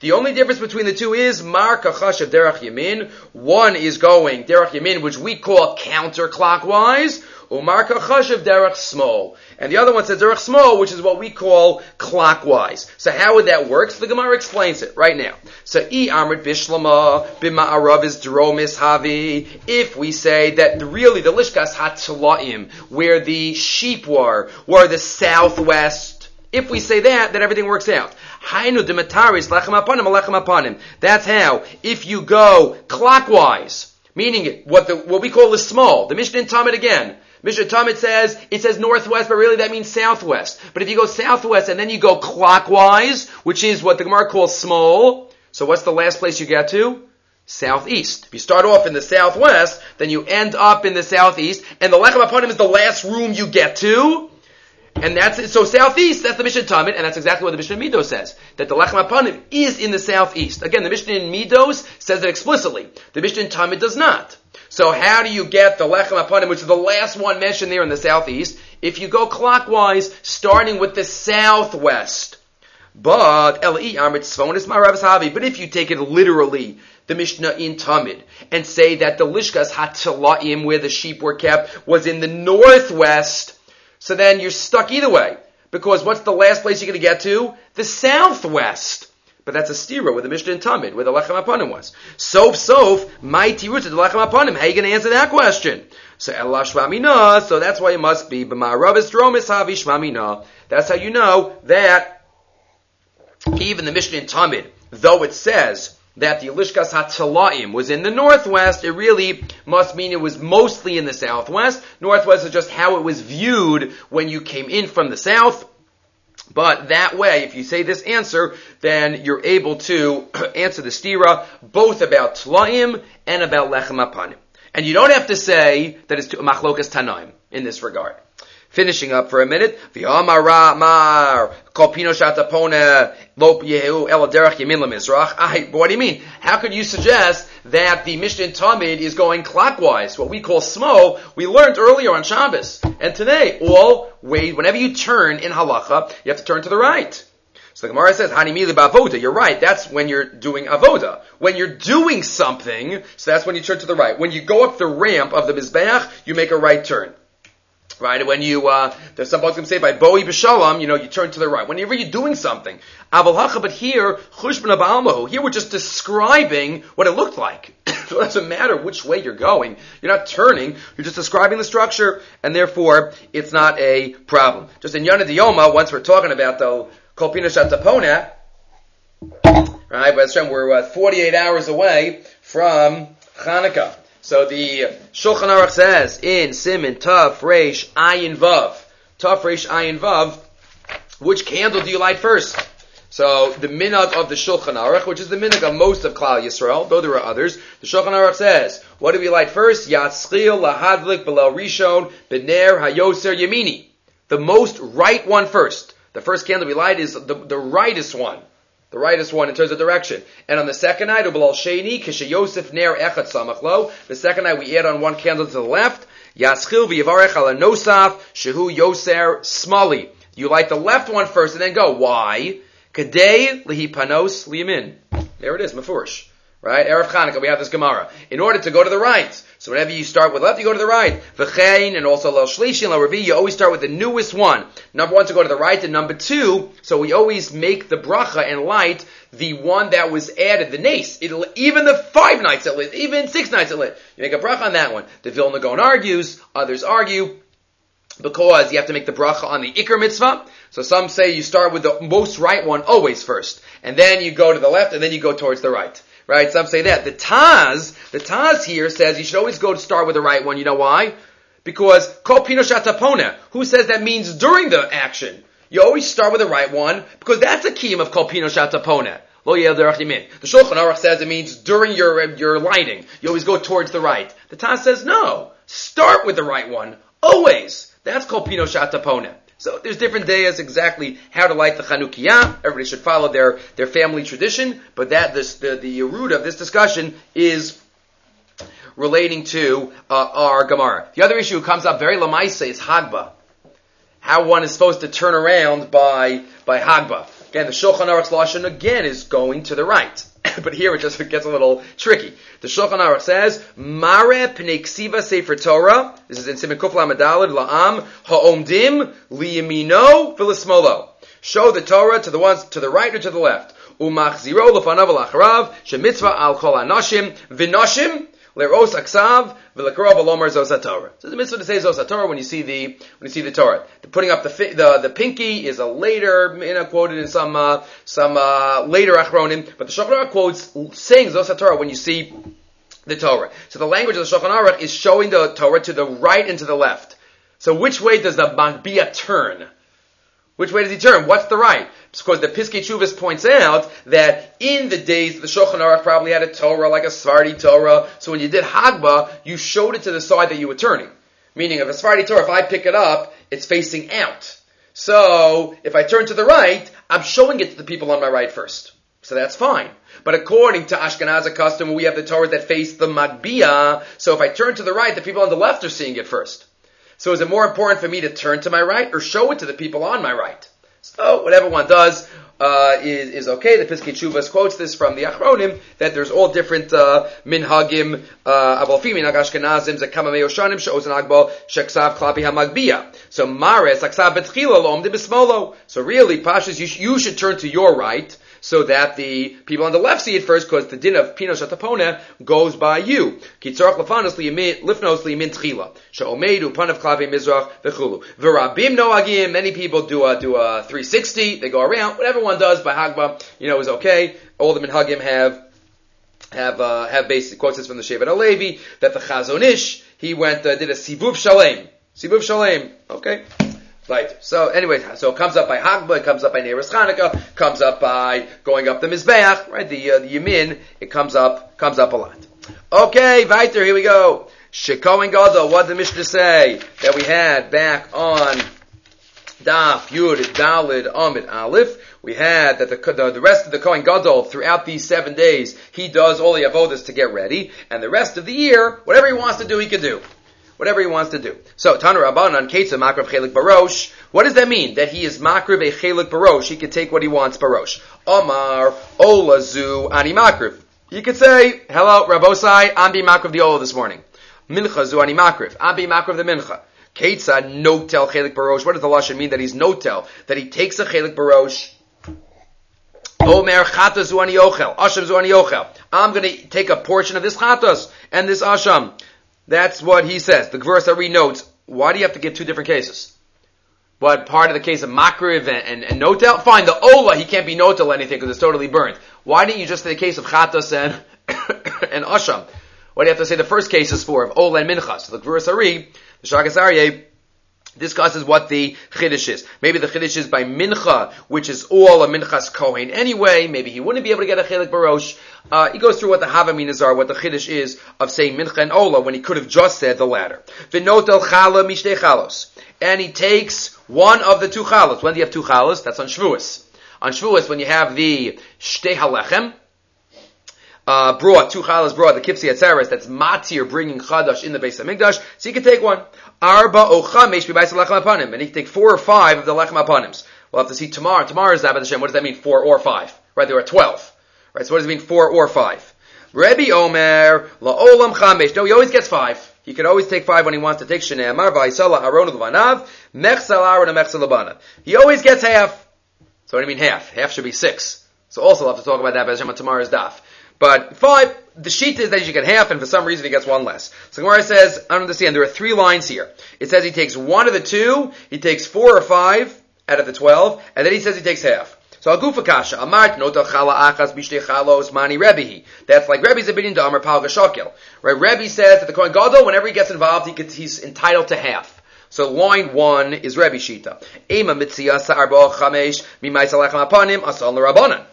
The only difference between the two is Mar Kachashav Derech Yamin. One is going Derech Yamin, which we call counterclockwise, Umar Kachashav Derech Small. And the other one says Derech Small, which is what we call clockwise. So how would that work? So the Gemara explains it right now. So I Amrit Bishlama B'Ma'arav is Dromis Havi. If we say that really the Lishkas Hatlaim, where the sheep were the southwest, if we say that, then everything works out. Hainu demataris lechem apanim alechem apanim. That's how. If you go clockwise, meaning what we call the small, the Mishnah in Talmud again. Mishnah Talmud says northwest, but really that means southwest. But if you go southwest and then you go clockwise, which is what the Gemara calls small, so what's the last place you get to? Southeast. If you start off in the southwest, then you end up in the southeast, and the lechem apanim is the last room you get to. And that's it. So southeast, that's the Mishnah Talmud, and that's exactly what the Mishnah in Midos says. That the Lechem Apanim is in the southeast. Again, the Mishnah in Midos says it explicitly. The Mishnah in Talmud does not. So how do you get the Lechem Apanim, which is the last one mentioned there in the southeast? If you go clockwise, starting with the southwest. But if you take it literally, the Mishnah in Talmud, and say that the Lishkas Hatlaim, where the sheep were kept, was in the northwest, so then you're stuck either way. Because what's the last place you're going to get to? The southwest. But that's a stira with the Mishnah in Talmud, where the Lechem Apanim was. Sof, mighty roots of the Lechem Apanim. How are you going to answer that question? So Elah Shvamina, so that's why it must be B'ma'aravis Dromis Havi Shvamina. That's how you know that even the Mishnah in Talmud, though it says that the Lishkas Hatlaim was in the northwest, it really must mean it was mostly in the southwest. Northwest is just how it was viewed when you came in from the south. But that way, if you say this answer, then you're able to answer the stira both about Tlaim and about Lechem Apanim. And you don't have to say that it's Machlokas Tanaim in this regard. Finishing up for a minute, what do you mean? How could you suggest that the Mishnah in Talmud is going clockwise, what we call small? We learned earlier on Shabbos, and today, whenever you turn in halacha, you have to turn to the right. So the Gemara says, Hanimili ba'avoda. You're right. That's when you're doing avoda. When you're doing something, so that's when you turn to the right. When you go up the ramp of the Mizbeach, you make a right turn. Right? When you, there's some folks going to say by Boi B'Shalom, you turn to the right. Whenever you're doing something. But here, Chushbon Ba'almahu, here we're just describing what it looked like. So it doesn't matter which way you're going. You're not turning. You're just describing the structure, and therefore, it's not a problem. Just in Yonah Diyoma, once we're talking about the Kolpina Shatapona, right? But we're 48 hours away from Hanukkah. So the Shulchan Aruch says in Siman Taf Reish Ayin Vav, which candle do you light first? So the minhag of the Shulchan Aruch, which is the minhag of most of Klal Yisrael, though there are others, the Shulchan Aruch says, what do we light first? Yatzchil lahadlik below Rishon bener hayoser yamini. The most right one first. The first candle we light is the rightest one. The rightest one in terms of direction. And on the second night, Ubal Sheni, Kisha Yosef Ner Echat Samachlo. The second night we add on one candle to the left. Yaschil v'yivarech ala nosaf, Shehu Yoser Smali. You light the left one first and then go. Why? Kadei lihi panos liyamin. There it is, Mefurish. Right? Erev Chanukah, we have this Gemara. In order to go to the right. So whenever you start with left, you go to the right. V'chein, and also Lel Shlishi and Lel Revi, you always start with the newest one. Number one to go to the right, and number two, so we always make the bracha and light the one that was added, the nace. Even the 5 nights it lit, even 6 nights it lit. You make a bracha on that one. The Vilna Gaon argues, others argue, because you have to make the bracha on the Iker mitzvah. So some say you start with the most right one always first. And then you go to the left, and then you go towards the right. Right? Some say that. The Taz here says you should always go to start with the right one. You know why? Because Kol Pino Shatapona, who says that means during the action? You always start with the right one, because that's a kiyum of Kol Pino Shatapona. Lo Yel Derech Yamin. The Shulchan Aruch says it means during your lighting. You always go towards the right. The Taz says no. Start with the right one. Always. That's Kol Pino Shatapona. So there's different days exactly how to light the Chanukiah. Everybody should follow their family tradition, but the root of this discussion is relating to our Gemara. The other issue comes up very lamaisa is Hagbah. How one is supposed to turn around by Hagbah. Again, the Shulchan Aruch's Lashon again is going to the right. But here it just gets a little tricky. The Shulchan Aruch says, Mare pnei ksiva sefer Torah, this is in Siman Kuf Lamed Daled, la'am ha'omdim liyamino v'lismolo. Show the Torah to the ones to the right or to the left. Umachziro lefanav v'lacharav, shemitzvah al kol anashim, v'nashim, le'ros aksav, v'lekarov v'lomar zos HaTorah. So the mitzvah to say zos HaTorah when you see the Torah. The putting up the pinky is a later, quoted in some later achronim, but the Shulchan Aruch quotes saying zos HaTorah when you see the Torah. So the language of the Shulchan Aruch is showing the Torah to the right and to the left. So which way does the Magbiya turn? Which way does he turn? What's the right? Because the Piskei Teshuvos points out that in the days the Shulchan Aruch probably had a Torah like a Sephardi Torah, so when you did Hagbah, you showed it to the side that you were turning. Meaning, if a Sephardi Torah, if I pick it up, it's facing out. So, if I turn to the right, I'm showing it to the people on my right first. So that's fine. But according to Ashkenazi custom, we have the Torah that face the Magbiya, so if I turn to the right, the people on the left are seeing it first. So is it more important for me to turn to my right or show it to the people on my right? So whatever one does is okay. The Piskei Teshuvos quotes this from the Achronim that there's all different minhagim, avolfi minhag Ashkenazim zekama me'oshanim she'ozen agbo sheksav klapi hamagbiya. So mares aksav betchila lo omdim b'smolo. So really, Pashas, you should turn to your right, so that the people on the left see it first, because the din of Pino Shatapona goes by you. Kitzarach lefanos lifnos liyamin tchila. She'omedu panav klavi mizrach v'chulu. V'rabim noagim, many people do a 360, they go around. Whatever one does by Hagbah, is okay. All the minhagim have basic quotes from the Shevet HaLevi, that the Chazon Ish, he went, did a Sivuv Shalem. Sivuv Shalem, okay? Right. So anyway, so it comes up by Hagbah, it comes up by Neiros Chanukah, comes up by going up the Mizbeach, right? The Yamin, it comes up a lot. Okay, weiter, here we go. Shekohen Gadol, what did the Mishnah say that we had back on Daf Yud Daled Amid Aleph? We had that the rest of the Kohen Gadol throughout these 7 days, he does all the avodas to get ready, and the rest of the year, whatever he wants to do, he can do. Whatever he wants to do. So, Tanu Rabbanan, Ketzah Makrav Chelik Barosh. What does that mean? That he is Makrav a Chelik Barosh. He can take what he wants Barosh. Omar Olazu Ani Makrav. You could say, hello, Rabbosai, I'm being Makrav the Ola this morning. Mincha Zu Ani Makrav. I'm being Makrav the Mincha. Ketzah Notel Chelik Barosh. What does the Lashon mean that he's Notel? That he takes a Chelik Barosh. Omer Chata Zu Ani Yochel. Asham Zu Ani Yochel. I'm going to take a portion of this Chatas and this Asham. That's what he says. The Gvurah Sari notes, why do you have to give two different cases? What, part of the case of Makriv and Notel? Fine, the Ola, he can't be Notel anything because it's totally burnt. Why didn't you just say the case of Chatas and Asham? What do you have to say the first case is for, of Ola and Mincha? So the Gvurah Sari, the Shagas Aryeh, discusses what the Chiddush is. Maybe the Chiddush is by Mincha, which is all a Minchas Kohen anyway. Maybe he wouldn't be able to get a Chelik Barosh. He goes through what the Havaminas are, what the Chiddush is of saying Mincha and Ola when he could have just said the latter. V'notel Chala Mishtei Chalos. And he takes one of the two Chalos. When do you have two Chalos? That's on Shavuos. On Shavuos, when you have the Shtei Halechem, brought, two chalas brought, the kipsi atzeres, that's matir, bringing chadash in the Beis HaMikdash, so you can take one. Arba o chamesh b'bayis lechem apanim, and he can take 4 or 5 of the lechem apanims. We'll have to see tomorrow. Tomorrow is Zabbat Hashem. What does that mean, 4 or 5? Right, there are 12. Right, so what does it mean, 4 or 5? Rebbe Omer, la'olam chamesh. No, he always gets 5. He can always take 5 when he wants to take Shnei Amar, v'aisala aron l'vanav, mechsal aron mechsal l'banav. He always gets half. So what do you mean half? Half should be 6. So also we'll have to talk about that Hashem on tomorrow's daf. But 5, the sheet is that he should get half, and for some reason he gets 1 less. So Gemara says, I don't understand, there are 3 lines here. It says he takes 1 of the 2, he takes 4 or 5 out of the 12, and then he says he takes half. So Agufa Kasha, Amart notal chala achas bishtei chalos mani Rebbehi. That's like Rebbe's opinion to Amar Pal Gashakil. Right, Rebbe says that the Kohen Gadol, whenever he gets involved, he's entitled to half. So line 1 is Rebbe Shita. Ema mitzia sa'arba chamesh mimay salachem apanim asal l'rabanan.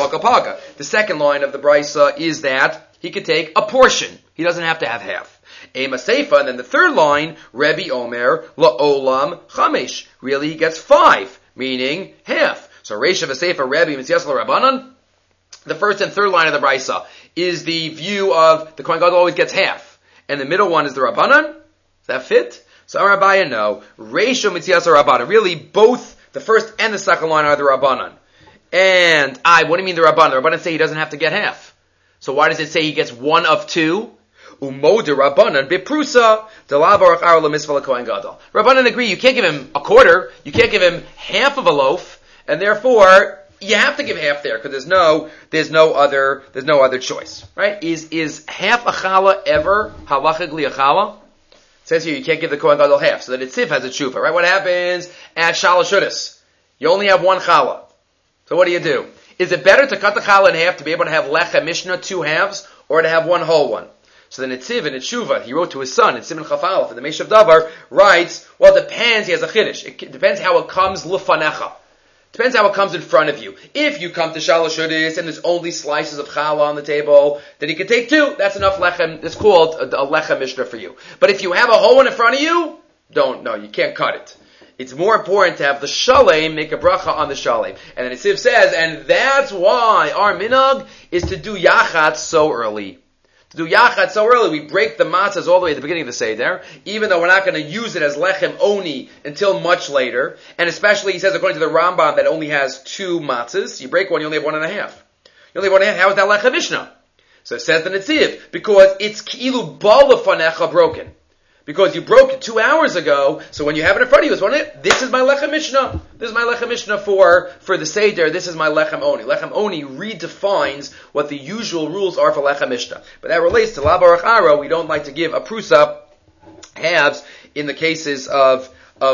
The second line of the Brisa is that he could take a portion. He doesn't have to have half. Ema seifa, and then the third line, Rebbe Omer la'olam chamesh. Really, he gets 5, meaning half. So Reisha v'seifa Rebbe mitzias l'rabanan. The first and third line of the Brisa is the view of the Kohen Gadol always gets half, and the middle one is the Rabbanan. Does that fit? So Rabbiya, no. Reisha mitzias Rabbanan. Really, both the first and the second line are the Rabbanan. And what do you mean the Rabbanan? The Rabbanan say he doesn't have to get half. So why does it say he gets one of two? Umo de Rabbanan beprusa de la baruch ar lemisva lekohen gadol. Rabbanan agree. You can't give him a quarter. You can't give him half of a loaf, and therefore you have to give half there because there's no other choice, right? Is half a challah ever halachically a challah? It says here you can't give the kohen gadol half, so that Netziv has a tshuva, right? What happens at shalosh shudas? You only have one challah. So what do? Is it better to cut the challah in half to be able to have lechem mishnah, two halves, or to have one whole one? So the Netziv in Tshuva, he wrote to his son in Siman Chaf Aleph, and the Meshav Davar writes, well, it depends, he has a chiddush. It depends how it comes lefanecha. Depends how it comes in front of you. If you come to Shalosh Shudas and there's only slices of challah on the table, then he can take two. That's enough lechem. It's called a lechem mishnah for you. But if you have a whole one in front of you, you can't cut it. It's more important to have the shalem make a bracha on the shalem. And then Netziv says, and that's why our minhag is to do yachat so early. To do yachat so early, we break the matzahs all the way at the beginning of the Seder, even though we're not going to use it as lechem oni until much later. And especially, he says, according to the Rambam, that only has two matzahs. You break one, you only have one and a half. You only have one and a half. How is that lechem mishnah? So it says the Netziv, because it's ki'ilu bala fanecha broken. Because you broke it 2 hours ago, so when you have it in front of you, this is my lechem mishnah. This is my lechem mishnah for the Seder. This is my lechem oni. Lechem oni redefines what the usual rules are for lechem mishnah. But that relates to la baruch aro. We don't like to give a prusa halves in the cases of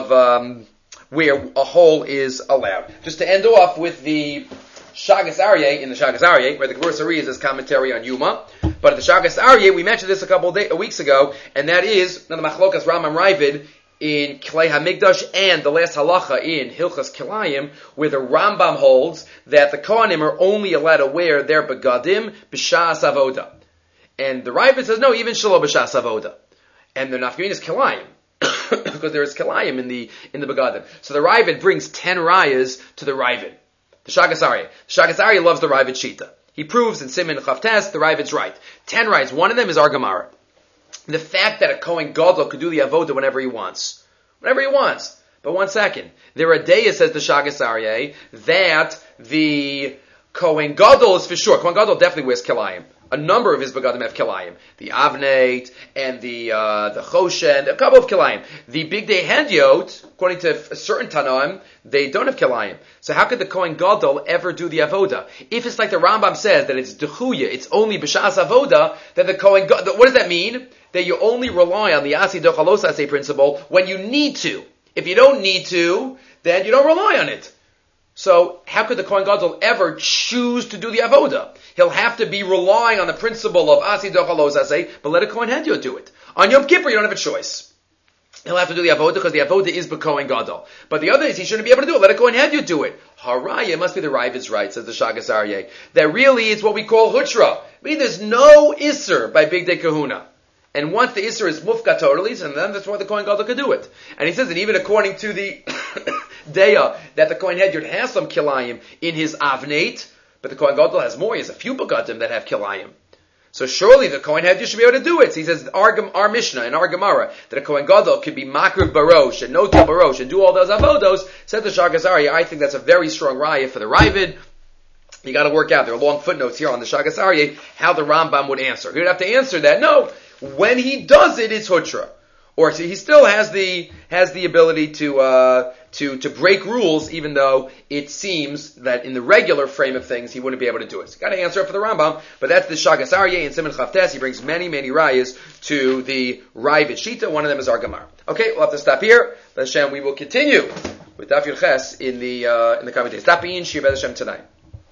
where a whole is allowed. Just to end off with the Shagas Aryeh, in the Shagas Aryeh, where the Gemara Sari is his commentary on Yuma. But at the Shagas Aryeh, we mentioned this a couple of weeks ago, and that is the Machlokas Rambam Ravid in Klei HaMikdash and the last halacha in Hilchas Kilayim, where the Rambam holds that the Kohanim are only allowed to wear their begadim b'shas avoda. And the Ravid says, no, even shelo b'shas avoda. And the Nafkamin is Kilayim. Because there is Kilayim in the begadim. So the Ravid brings 10 rayas to the Ravid. The Shagas Aryeh. The Shagas Aryeh loves the Ravid Shita. He proves in Siman Chaf Tes the Ravid's right. 10 rights. One of them is our Gemara. The fact that a Kohen Gadol could do the avoda whenever he wants. Whenever he wants. But one second. There are days, says the Shagas Aryeh, that the Kohen Gadol is for sure. Kohen Gadol definitely wears Kilayim. A number of his begadim have Kilayim. The Avneit and the Choshen, a couple of Kilayim. The Big Day Handiot, according to a certain Tanoim, they don't have Kilayim. So how could the Kohen Gadol ever do the Avoda? If it's like the Rambam says, that it's Dechuya, it's only B'shas Avoda, then the Kohen Gadol, what does that mean? That you only rely on the Asi Dochalos Aseh principle when you need to. If you don't need to, then you don't rely on it. So, how could the Kohen Gadol ever choose to do the Avoda? He'll have to be relying on the principle of Asi Dochalos Aseh, but let a Kohen Hedyot do it. On Yom Kippur, you don't have a choice. He'll have to do the Avoda because the Avoda is Kohen Gadol. But the other is he shouldn't be able to do it. Let a Kohen Hedyot do it. Haraya must be the Ravid's right, says the Shagas Aryeh. That really is what we call Hutra. I mean, there's no Isser by Big Day Kahuna. And once the Isser is Mufka totally, and then that's why the Kohen Gadol could do it. And he says that even according to the Deya, that the Kohen Hedyot has some Kilayim in his Avneit, but the Kohen Gadol has more. He has a few Begadim that have Kilayim. So surely the Kohen Hedyot should be able to do it. So he says, our Mishnah and our Gemara, that a Kohen Gadol could be Makriv Barosh and Notel Barosh and do all those Avodos, said the Shagas Aryeh. I think that's a very strong raya for the Ravid. You got to work out. There are long footnotes here on the Shagas Aryeh how the Rambam would answer. He would have to answer that. No, when he does it, it's Hutra. Or he still has the ability to break rules, even though it seems that in the regular frame of things he wouldn't be able to do it. So got to answer it for the Rambam, but that's the Shagas Aryeh in Siman Chaf Tes. He brings many rayas to the Ravid Shita. One of them is our Gemara. Okay, we'll have to stop here. Hashem, we will continue with Daf Yud Ches in the coming days. Stop in Shiva Hashem tonight.